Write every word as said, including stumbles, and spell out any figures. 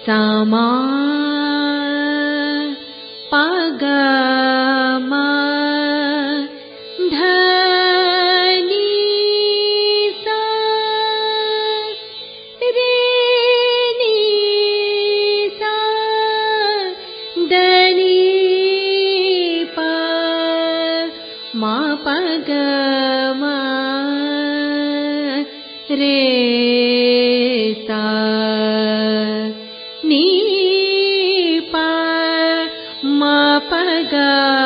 ಸಮ ಪಗ ಮ ಧ ನಿ ಸ ರೇ ನಿ ಸ ದ ನಿ ಪ ಮ ಪಗ ಮ ರೇ ಸ ನೀ ಪ ಮ ಪ ಗ